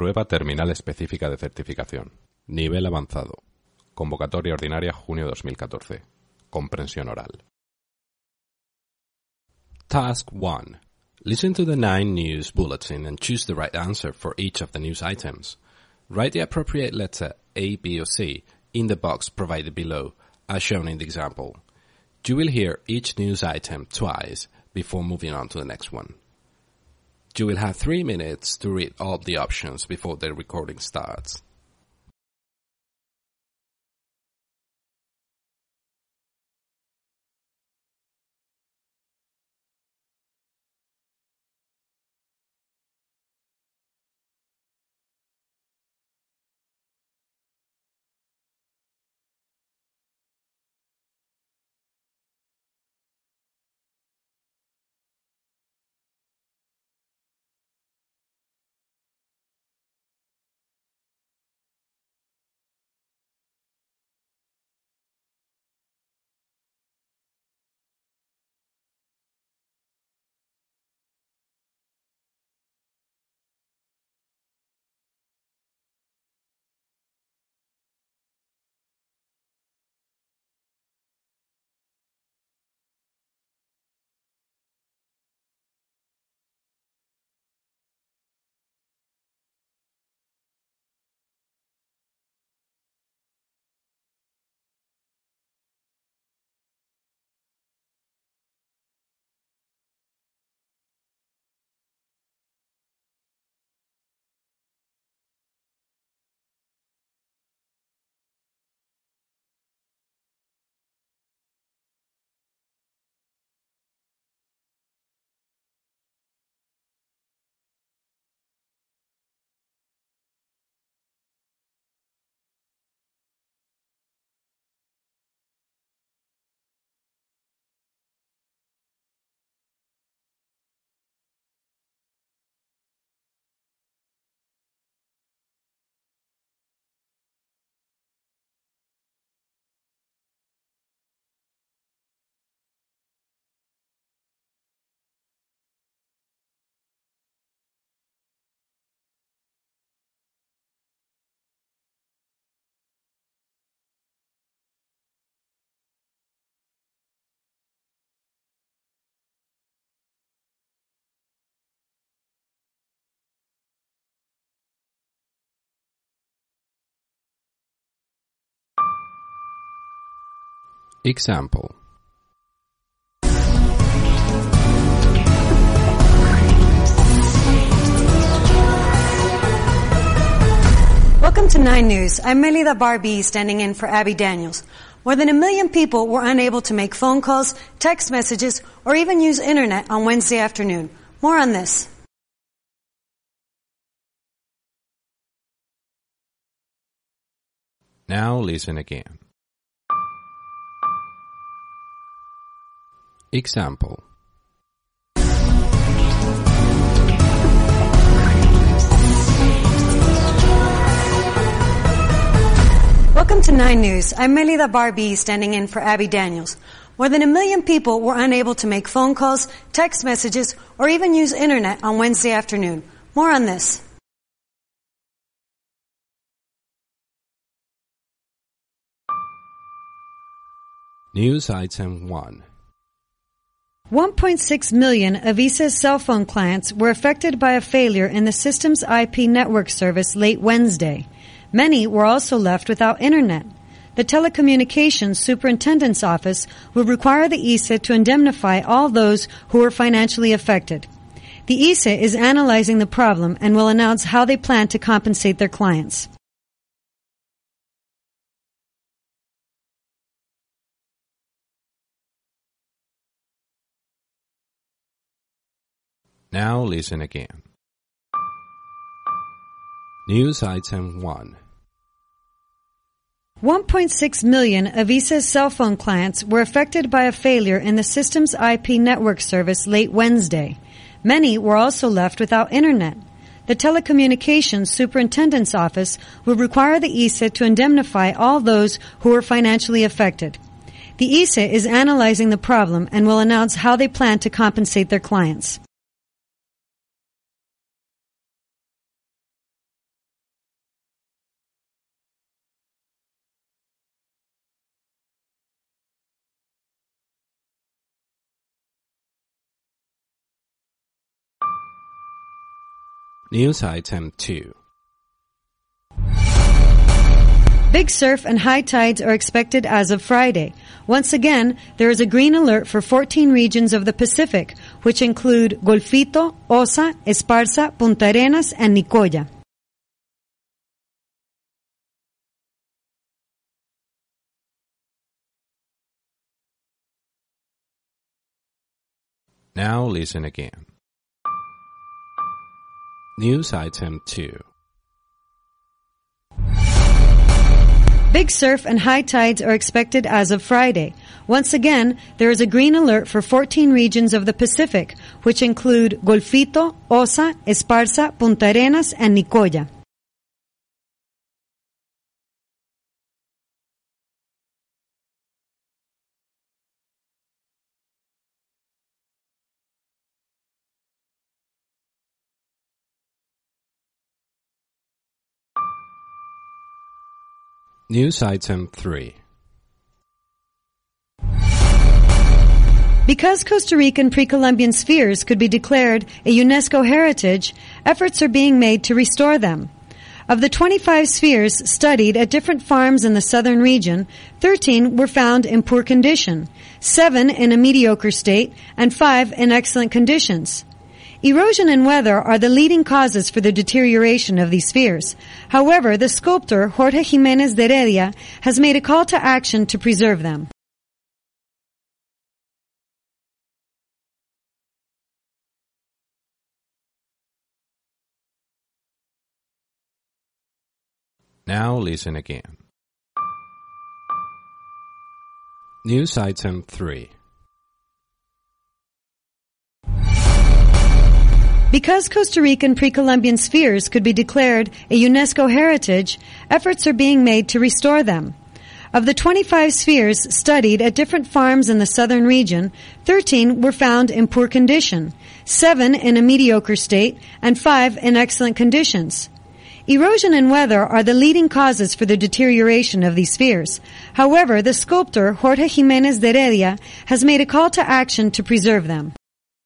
Prueba terminal específica de certificación. Nivel avanzado. Convocatoria ordinaria junio 2014. Comprensión oral. Task 1. Listen to the 9 news bulletin and choose the right answer for each of the news items. Write the appropriate letter A, B, or C in the box provided below, as shown in the example. You will hear each news item twice before moving on to the next one. You will have 3 minutes to read all the options before the recording starts. Example. Welcome to 9 News. I'm Melida Barbie, standing in for Abby Daniels. More than 1 million people were unable to make phone calls, text messages, or even use internet on Wednesday afternoon. More on this. Now listen again. Example. Welcome to 9 News. I'm Melida Barbie, standing in for Abby Daniels. More than 1 million people were unable to make phone calls, text messages, or even use internet on Wednesday afternoon. More on this. News item 1. 1.6 million of Visa's cell phone clients were affected by a failure in the system's IP network service late Wednesday. Many were also left without internet. The Telecommunications Superintendent's Office will require the ISA to indemnify all those who were financially affected. The ISA is analyzing the problem and will announce how they plan to compensate their clients. Now listen again. News item 1. 1.6 million of Visa's cell phone clients were affected by a failure in the system's IP network service late Wednesday. Many were also left without internet. The Telecommunications Superintendent's Office will require the ISA to indemnify all those who were financially affected. The ISA is analyzing the problem and will announce how they plan to compensate their clients. News Item 2. Big surf and high tides are expected as of Friday. Once again, there is a green alert for 14 regions of the Pacific, which include Golfito, Osa, Esparza, Punta Arenas, and Nicoya. Now listen again. News Item 2. Big surf and high tides are expected as of Friday. Once again, there is a green alert for 14 regions of the Pacific, which include Golfito, Osa, Esparza, Punta Arenas, and Nicoya. News Item 3. Because Costa Rican pre-Columbian spheres could be declared a UNESCO heritage, efforts are being made to restore them. Of the 25 spheres studied at different farms in the southern region, 13 were found in poor condition, 7 in a mediocre state, and 5 in excellent conditions. Erosion and weather are the leading causes for the deterioration of these spheres. However, the sculptor Jorge Jimenez de Heredia has made a call to action to preserve them. Now listen again. News Item 3. Because Costa Rican pre-Columbian spheres could be declared a UNESCO heritage, efforts are being made to restore them. Of the 25 spheres studied at different farms in the southern region, 13 were found in poor condition, 7 in a mediocre state, and 5 in excellent conditions. Erosion and weather are the leading causes for the deterioration of these spheres. However, the sculptor Jorge Jimenez de Heredia has made a call to action to preserve them.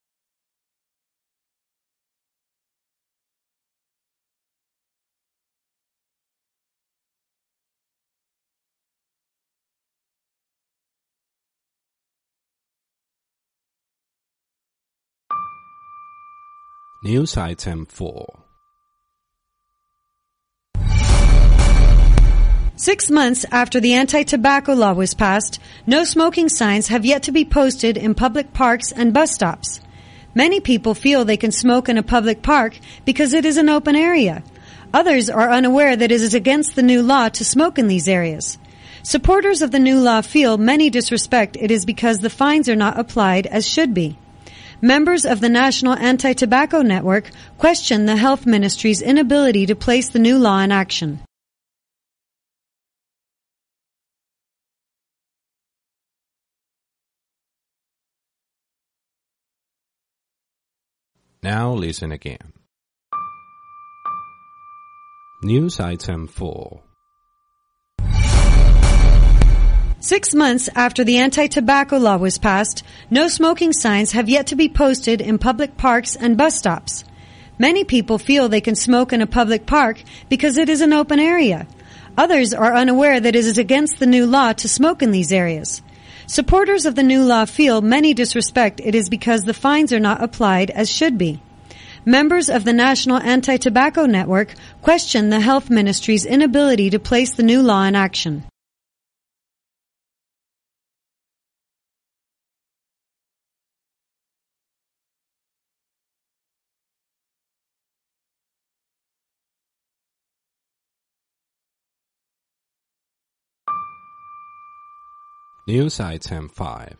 News Item 4. 6 months after the anti-tobacco law was passed, no smoking signs have yet to be posted in public parks and bus stops. Many people feel they can smoke in a public park because it is an open area. Others are unaware that it is against the new law to smoke in these areas. Supporters of the new law feel many disrespect it is because the fines are not applied as should be. Members of the National Anti-Tobacco Network question the Health Ministry's inability to place the new law in action. Now listen again. News Item 4. 6 months after the anti-tobacco law was passed, no smoking signs have yet to be posted in public parks and bus stops. Many people feel they can smoke in a public park because it is an open area. Others are unaware that it is against the new law to smoke in these areas. Supporters of the new law feel many disrespect it is because the fines are not applied as should be. Members of the National Anti-Tobacco Network question the Health Ministry's inability to place the new law in action. News Item 5.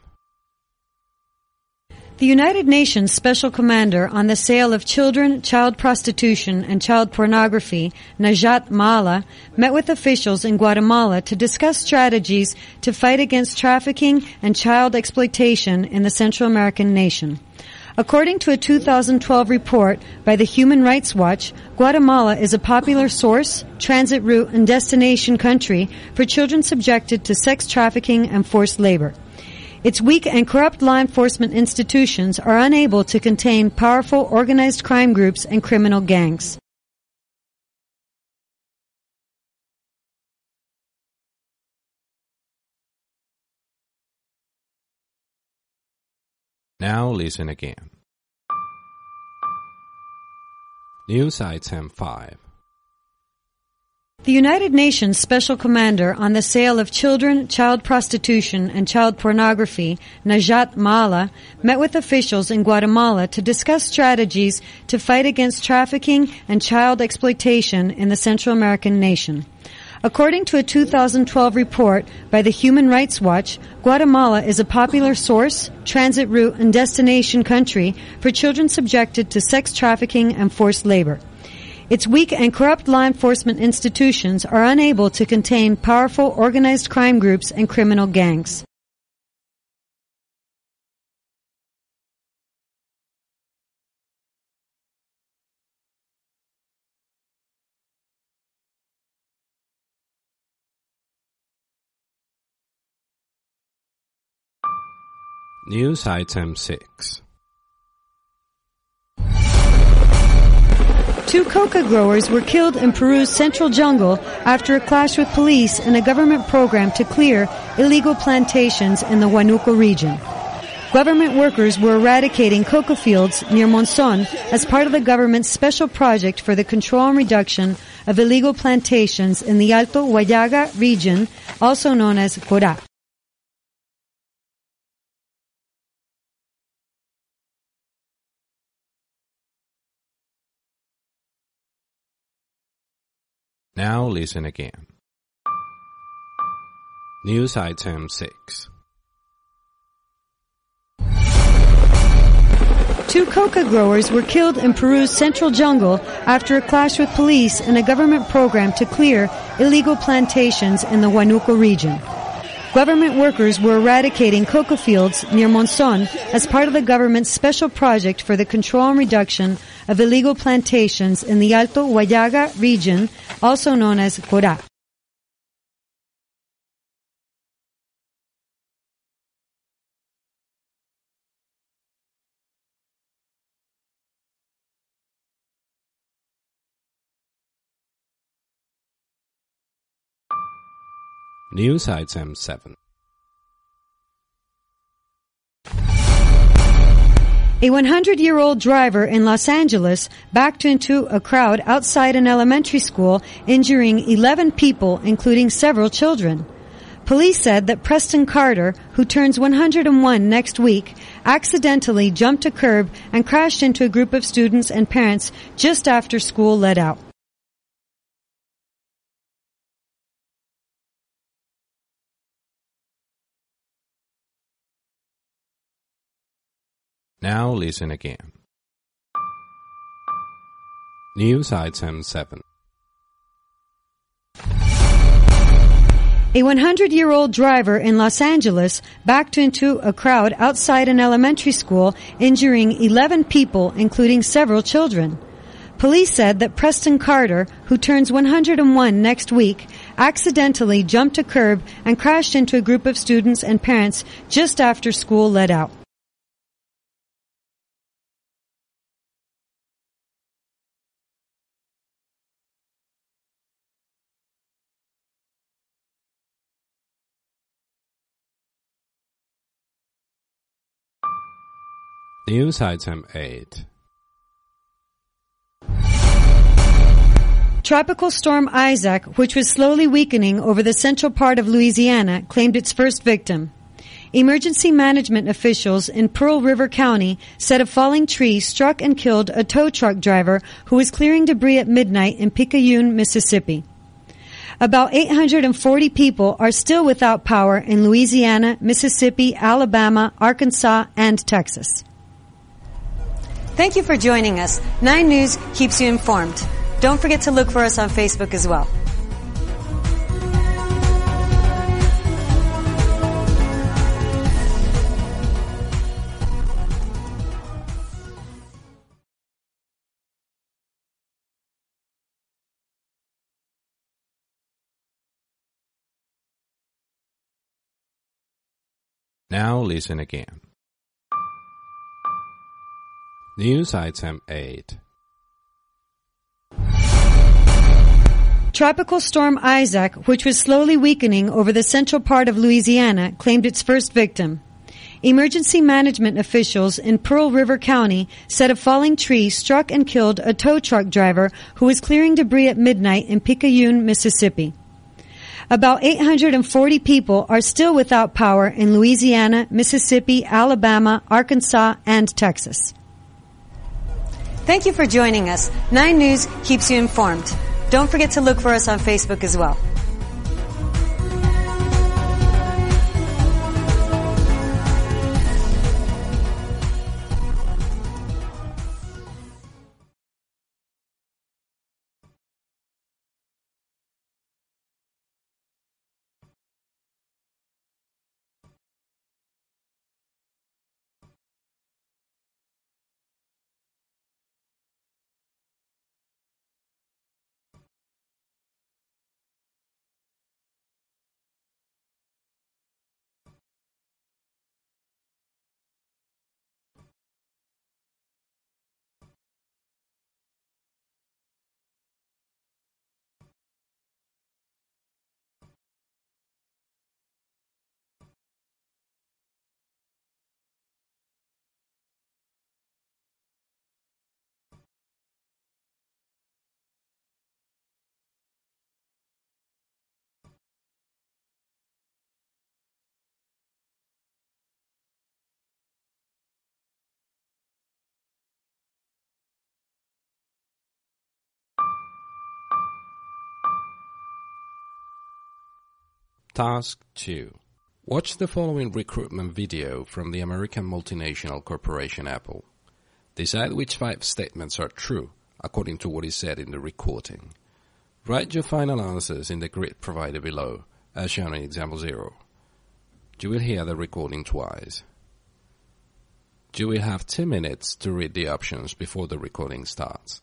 The United Nations Special Commander on the Sale of Children, Child Prostitution, and Child Pornography, Najat Mala, met with officials in Guatemala to discuss strategies to fight against trafficking and child exploitation in the Central American nation. According to a 2012 report by the Human Rights Watch, Guatemala is a popular source, transit route, and destination country for children subjected to sex trafficking and forced labor. Its weak and corrupt law enforcement institutions are unable to contain powerful organized crime groups and criminal gangs. Now listen again. News Item 5. The United Nations Special Commander on the Sale of Children, Child Prostitution, and Child Pornography, Najat Mala, met with officials in Guatemala to discuss strategies to fight against trafficking and child exploitation in the Central American nation. According to a 2012 report by the Human Rights Watch, Guatemala is a popular source, transit route, and destination country for children subjected to sex trafficking and forced labor. Its weak and corrupt law enforcement institutions are unable to contain powerful organized crime groups and criminal gangs. News Item 6. Two coca growers were killed in Peru's central jungle after a clash with police in a government program to clear illegal plantations in the Huánuco region. Government workers were eradicating coca fields near Monzón as part of the government's special project for the control and reduction of illegal plantations in the Alto Huallaga region, also known as Corá. Now listen again. News Item 6. Two coca growers were killed in Peru's central jungle after a clash with police in a government program to clear illegal plantations in the Huánuco region. Government workers were eradicating coca fields near Monzón as part of the government's special project for the control and reduction of illegal plantations in the Alto Huallaga region, also known as Corá. News Item 7. A 100-year-old driver in Los Angeles backed into a crowd outside an elementary school, injuring 11 people, including several children. Police said that Preston Carter, who turns 101 next week, accidentally jumped a curb and crashed into a group of students and parents just after school let out. Now listen again. News Item 7. A 100-year-old driver in Los Angeles backed into a crowd outside an elementary school, injuring 11 people, including several children. Police said that Preston Carter, who turns 101 next week, accidentally jumped a curb and crashed into a group of students and parents just after school let out. News Item 8. Tropical storm Isaac, which was slowly weakening over the central part of Louisiana, claimed its first victim. Emergency management officials in Pearl River County said a falling tree struck and killed a tow truck driver who was clearing debris at midnight in Picayune, Mississippi. About 840 people are still without power in Louisiana, Mississippi, Alabama, Arkansas, and Texas. Thank you for joining us. 9 News keeps you informed. Don't forget to look for us on Facebook as well. Now listen again. News item 8. Tropical storm Isaac, which was slowly weakening over the central part of Louisiana, claimed its first victim. Emergency management officials in Pearl River County said a falling tree struck and killed a tow truck driver who was clearing debris at midnight in Picayune, Mississippi. About 840 people are still without power in Louisiana, Mississippi, Alabama, Arkansas, and Texas. Thank you for joining us. 9 News keeps you informed. Don't forget to look for us on Facebook as well. Task 2. Watch the following recruitment video from the American multinational corporation Apple. Decide which 5 statements are true, according to what is said in the recording. Write your final answers in the grid provided below, as shown in example 0. You will hear the recording twice. You will have 2 minutes to read the options before the recording starts.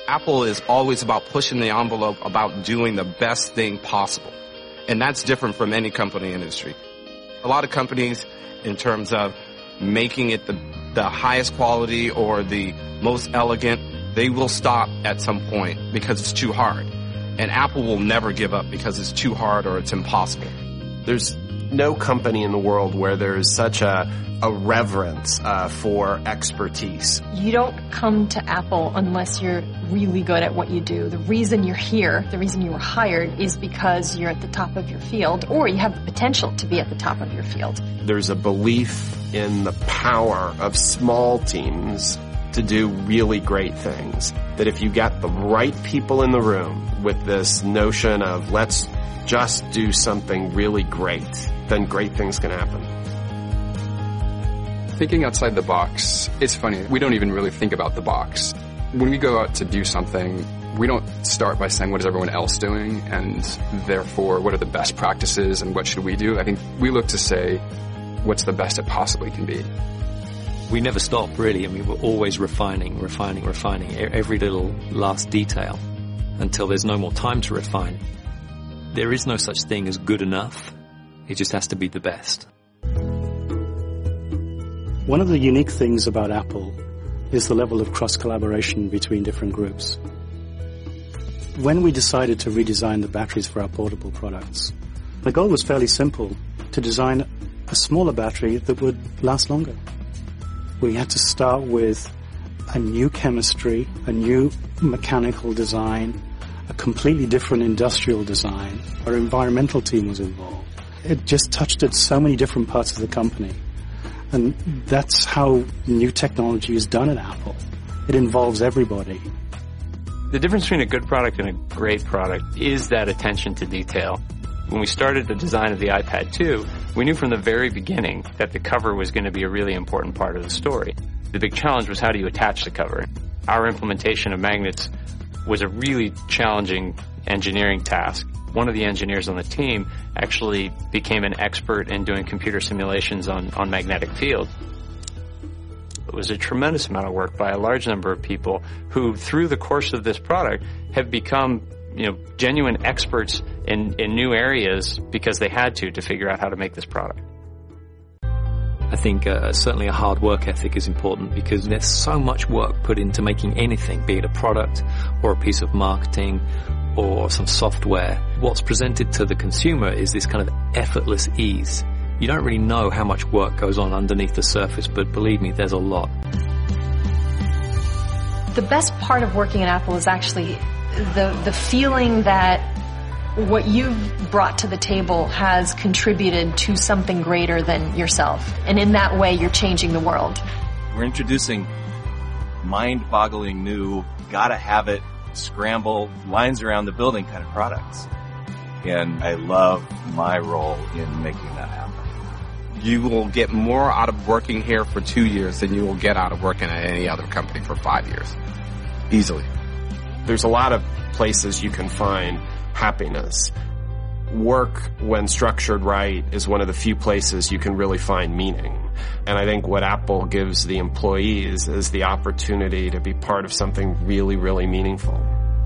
Apple is always about pushing the envelope, about doing the best thing possible. And that's different from any company industry. A lot of companies, in terms of making it the highest quality or the most elegant, they will stop at some point because it's too hard. And Apple will never give up because it's too hard or it's impossible. There's no company in the world where there's such a reverence for expertise. You don't come to Apple unless you're really good at what you do. The reason you're here, the reason you were hired, is because you're at the top of your field, or you have the potential to be at the top of your field. There's a belief in the power of small teams to do really great things. That if you get the right people in the room with this notion of let's just do something really great, then great things can happen. Thinking outside the box, it's funny. We don't even really think about the box. When we go out to do something, we don't start by saying what is everyone else doing and therefore what are the best practices and what should we do. I think we look to say what's the best it possibly can be. We never stop, really. I mean, we're always refining every little last detail until there's no more time to refine. There is no such thing as good enough. It just has to be the best. One of the unique things about Apple is the level of cross-collaboration between different groups. When we decided to redesign the batteries for our portable products, the goal was fairly simple: to design a smaller battery that would last longer. We had to start with a new chemistry, a new mechanical design, a completely different industrial design. Our environmental team was involved. It just touched at so many different parts of the company. And that's how new technology is done at Apple. It involves everybody. The difference between a good product and a great product is that attention to detail. When we started the design of the iPad 2, we knew from the very beginning that the cover was going to be a really important part of the story. The big challenge was, how do you attach the cover? Our implementation of magnets was a really challenging engineering task. One of the engineers on the team actually became an expert in doing computer simulations on magnetic field. It was a tremendous amount of work by a large number of people who, through the course of this product, have become genuine experts in new areas because they had to figure out how to make this product. I think certainly a hard work ethic is important because there's so much work put into making anything, be it a product or a piece of marketing or some software. What's presented to the consumer is this kind of effortless ease. You don't really know how much work goes on underneath the surface, but believe me, there's a lot. The best part of working at Apple is actually the feeling that what you've brought to the table has contributed to something greater than yourself. And in that way, you're changing the world. We're introducing mind-boggling new, gotta have it, scramble, lines around the building kind of products. And I love my role in making that happen. You will get more out of working here for 2 years than you will get out of working at any other company for 5 years. Easily. There's a lot of places you can find happiness. Work, when structured right, is one of the few places you can really find meaning. And I think what Apple gives the employees is the opportunity to be part of something really, really meaningful.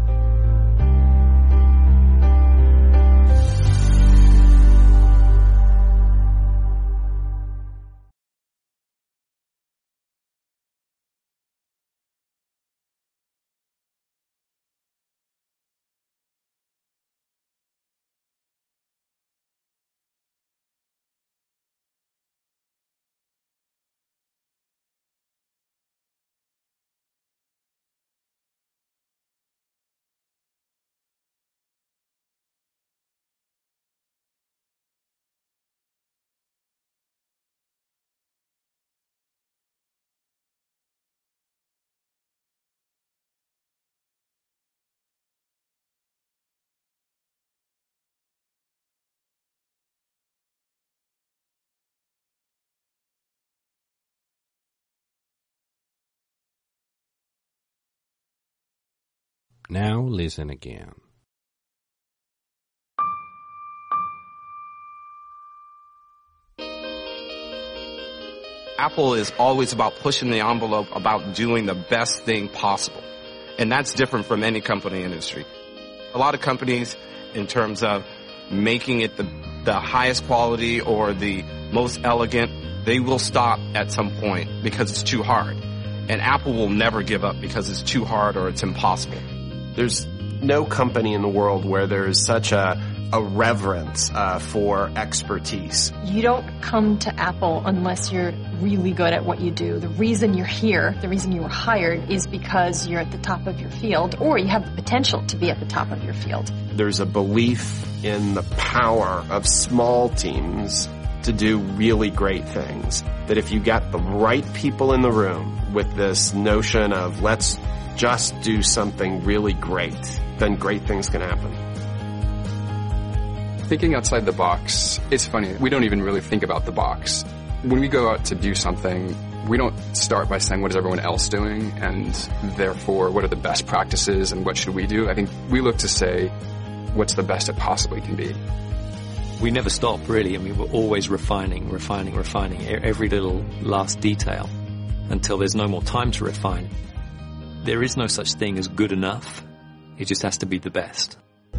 Now listen again. Apple is always about pushing the envelope, about doing the best thing possible. And that's different from any company industry. A lot of companies, in terms of making it the highest quality or the most elegant, they will stop at some point because it's too hard. And Apple will never give up because it's too hard or it's impossible. There's no company in the world where there is such a reverence for expertise. You don't come to Apple unless you're really good at what you do. The reason you're here, the reason you were hired, is because you're at the top of your field, or you have the potential to be at the top of your field. There's a belief in the power of small teams to do really great things. That if you get the right people in the room with this notion of let's just do something really great, then great things can happen. Thinking outside the box, it's funny, we don't even really think about the box. When we go out to do something, we don't start by saying what is everyone else doing and therefore what are the best practices and what should we do. I think we look to say what's the best it possibly can be. We never stop, really. I mean, we're always refining every little last detail until there's no more time to refine. There is no such thing as good enough. It just has to be the best.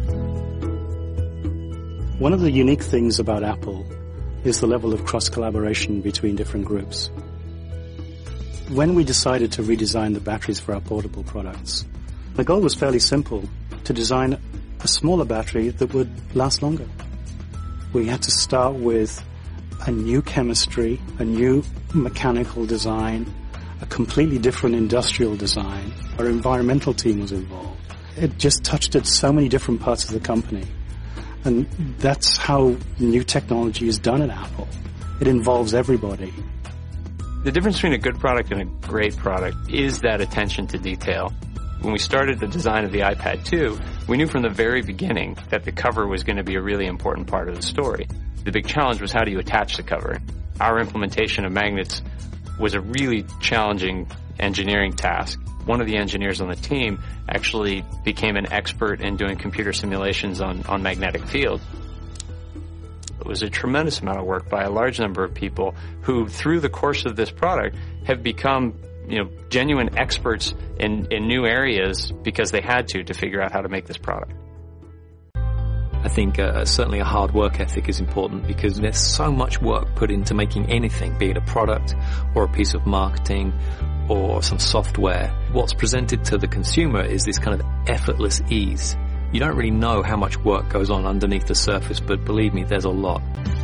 One of the unique things about Apple is the level of cross-collaboration between different groups. When we decided to redesign the batteries for our portable products, the goal was fairly simple: to design a smaller battery that would last longer. We had to start with a new chemistry, a new mechanical design, a completely different industrial design. Our environmental team was involved. It just touched at so many different parts of the company. And that's how new technology is done at Apple. It involves everybody. The difference between a good product and a great product is that attention to detail. When we started the design of the iPad 2, we knew from the very beginning that the cover was going to be a really important part of the story. The big challenge was, how do you attach the cover? Our implementation of magnets was a really challenging engineering task. One of the engineers on the team actually became an expert in doing computer simulations on magnetic fields. It was a tremendous amount of work by a large number of people who, through the course of this product, have become genuine experts in new areas because they had to figure out how to make this product. I think certainly a hard work ethic is important because there's so much work put into making anything, be it a product or a piece of marketing or some software. What's presented to the consumer is this kind of effortless ease. You don't really know how much work goes on underneath the surface, but believe me, there's a lot.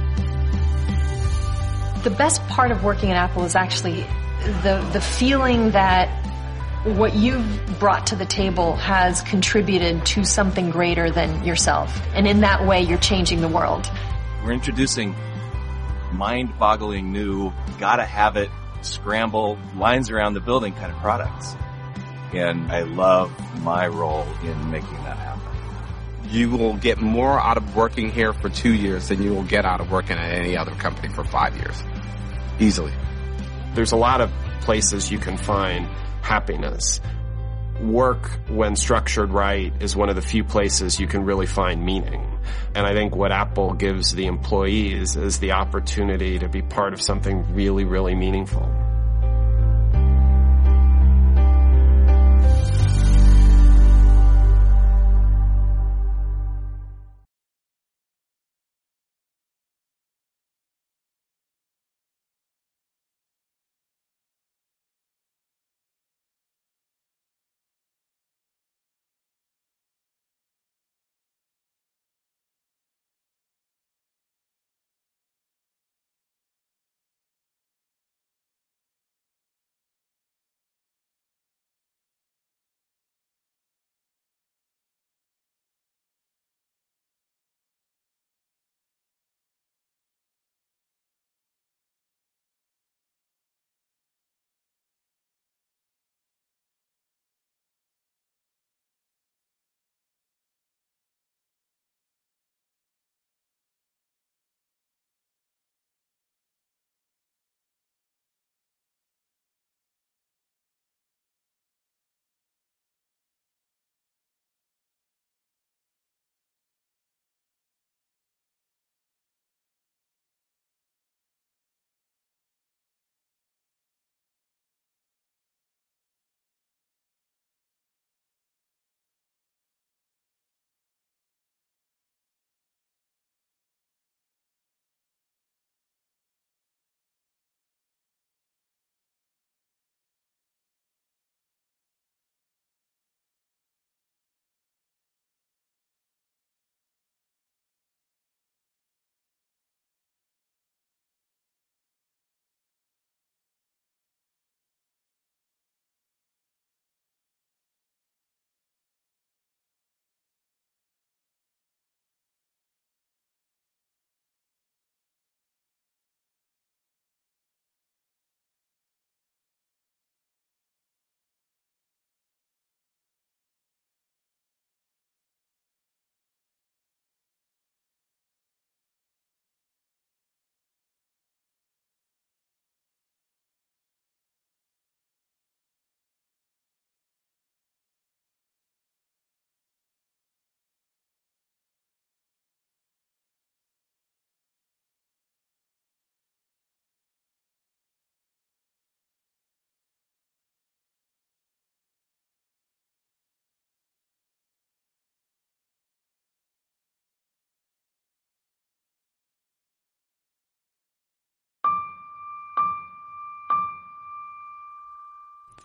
The best part of working at Apple is actually the feeling that what you've brought to the table has contributed to something greater than yourself. And in that way, you're changing the world. We're introducing mind-boggling new, gotta have it, scramble, lines around the building kind of products. And I love my role in making that happen. You will get more out of working here for 2 years than you will get out of working at any other company for 5 years. Easily. There's a lot of places you can find happiness. Work, when structured right, is one of the few places you can really find meaning. And I think what Apple gives the employees is the opportunity to be part of something really, really meaningful.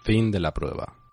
Fin de la prueba.